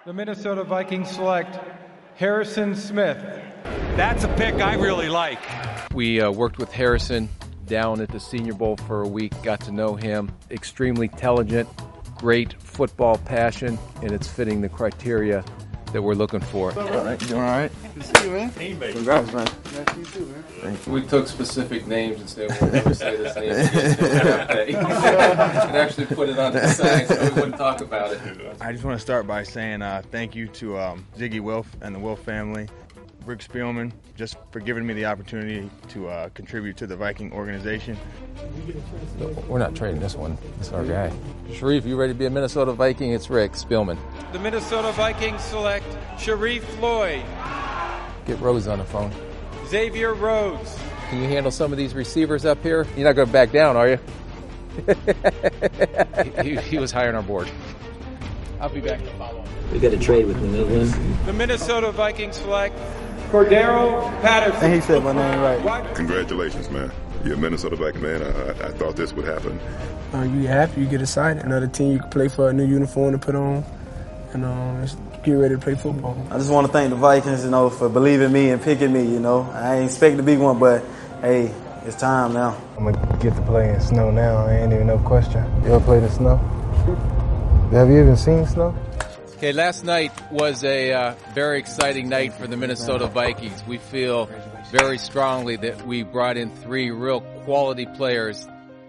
The Minnesota Vikings select Harrison Smith. That's a pick I really like. We worked with Harrison down at the Senior Bowl for a week, got to know him. Extremely intelligent, great football passion, and it's fitting the criteria that we're looking for. All right, you doing all right? Good to see you, man. Teammate. Congrats, man. Nice to see you too, man. Thank you. We took specific names and said we'll never say this name again. And actually put it on the side so we wouldn't talk about it. I just want to start by saying thank you to Ziggy Wilf and the Wilf family, Rick Spielman, just for giving me the opportunity to contribute to the Viking organization. We're not trading this one. It's our guy. Sharif, you ready to be a Minnesota Viking? It's Rick Spielman. The Minnesota Vikings select Sharif Floyd, Get Rose on the phone. Xavier Rhodes. Can you handle some of these receivers up here? You're not going to back down, are you? he was high on our board. I'll be back to follow. We got a trade with New England. The Minnesota Vikings select Cordero Patterson. And he said my name right. Congratulations, man. You're a Minnesota Viking, man. I thought this would happen. You happy, you get excited. Another team you can play for, a new uniform to put on, and just get ready to play football. I just want to thank the Vikings, for believing in me and picking me, I ain't expecting to be one, but, hey, it's time now. I'm going to get to play in snow now. Ain't even no question. You ever played in snow? Have you even seen snow? Okay, last night was a very exciting night for the Minnesota Vikings. We feel very strongly that we brought in 3 real quality players.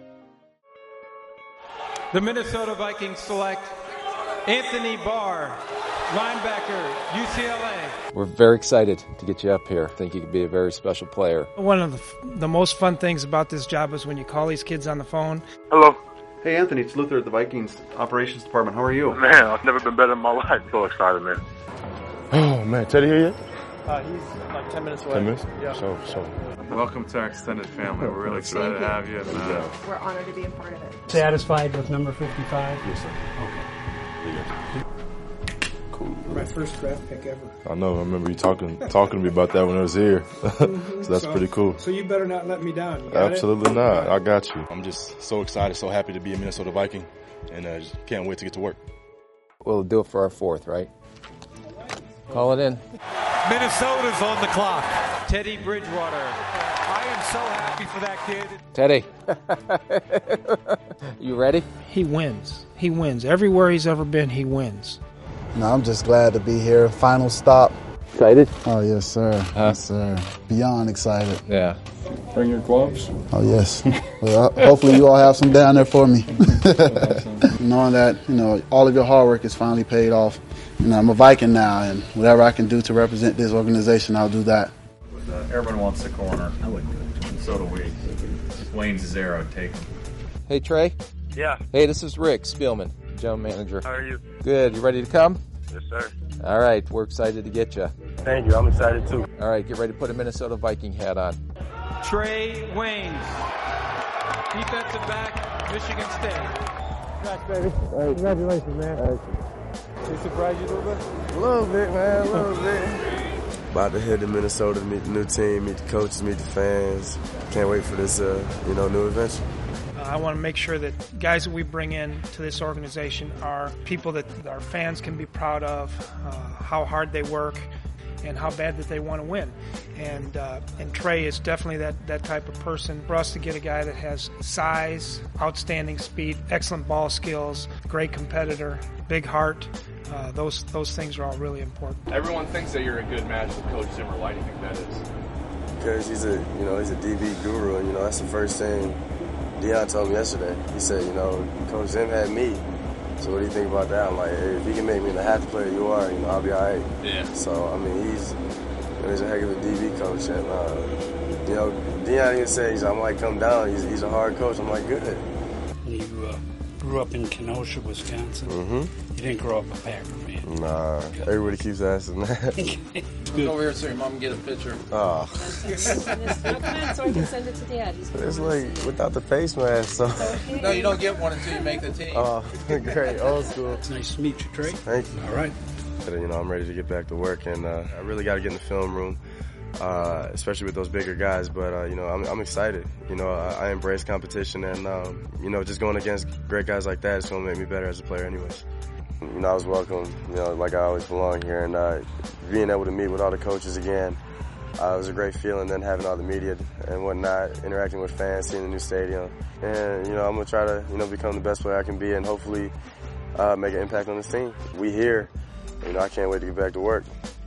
The Minnesota Vikings select Anthony Barr, linebacker, UCLA. We're very excited to get you up here. I think you could be a very special player. One of the most fun things about this job is when you call these kids on the phone. Hello. Hey, Anthony, it's Luther at the Vikings Operations Department. How are you? Man, I've never been better in my life. So excited, man. Oh, man. Teddy here yet? He's like 10 minutes away. 10 minutes? Yeah. So. Welcome to our extended family. We're really excited to have you. And, we're honored to be a part of it. Satisfied with number 55? Yes, sir. Okay. Cool. My first draft pick ever. I know. I remember you talking to me about that when I was here. So that's pretty cool. So you better not let me down. You Absolutely not. I got you. I'm just so excited, so happy to be a Minnesota Viking, and just can't wait to get to work. We'll do it for our 4th, right? Call it in. Minnesota's on the clock. Teddy Bridgewater. I am so happy for that kid. Teddy, you ready? He wins. He wins. Everywhere he's ever been, he wins. No, I'm just glad to be here. Final stop. Excited? Oh, yes, sir. Yes, sir. Beyond excited. Yeah. Bring your gloves. Oh, yes. Well, hopefully you all have some down there for me. Knowing that, all of your hard work is finally paid off. I'm a Viking now, and whatever I can do to represent this organization, I'll do that. everyone wants the corner. I wouldn't do it. So do we. Wayne's zero. Take him. Hey, Trey. Yeah. Hey, this is Rick Spielman, general manager. How are you? Good. You ready to come? Yes, sir. All right. We're excited to get you. Thank you. I'm excited, too. All right. Get ready to put a Minnesota Viking hat on. Trey Waynes, defensive back, Michigan State. Congrats, baby. Right. Congratulations, man. Did it surprise you a little bit? A little bit, man. A little bit. About to head to Minnesota to meet the new team, meet the coaches, meet the fans. Can't wait for this, new adventure. I want to make sure that guys that we bring in to this organization are people that our fans can be proud of, how hard they work, and how bad that they want to win. And Trey is definitely that type of person. For us to get a guy that has size, outstanding speed, excellent ball skills, great competitor, big heart, those things are all really important. Everyone thinks that you're a good match with Coach Zimmer. Why do you think that is? Because he's a DB guru, and that's the first thing Deion told me yesterday. He said, Coach Zim had me. So what do you think about that? I'm like, hey, if he can make me the half player you are, I'll be all right. Yeah. So, he's a heck of a DB coach. And, Deion even said, I might come down. He's a hard coach. I'm like, good. You grew up in Kenosha, Wisconsin. Mm-hmm. You didn't grow up a Packer fan. Nah, everybody keeps asking that. Come over here so your mom can get a picture. Oh. Come on, so I can send it to Dad. It's like without the face mask, so. No, you don't get one until you make the team. Oh, great, old school. It's nice to meet you, Trey. Thank you. All right. I'm ready to get back to work, and I really got to get in the film room, especially with those bigger guys. But I'm excited. I embrace competition, and just going against great guys like that is going to make me better as a player, anyways. You know, I was welcome, you know, like I always belong here, and being able to meet with all the coaches again, it was a great feeling. Then having all the media and whatnot, interacting with fans, seeing the new stadium, and you know, I'm gonna try to, you know, become the best player I can be, and hopefully make an impact on this team. We here, you know, I can't wait to get back to work.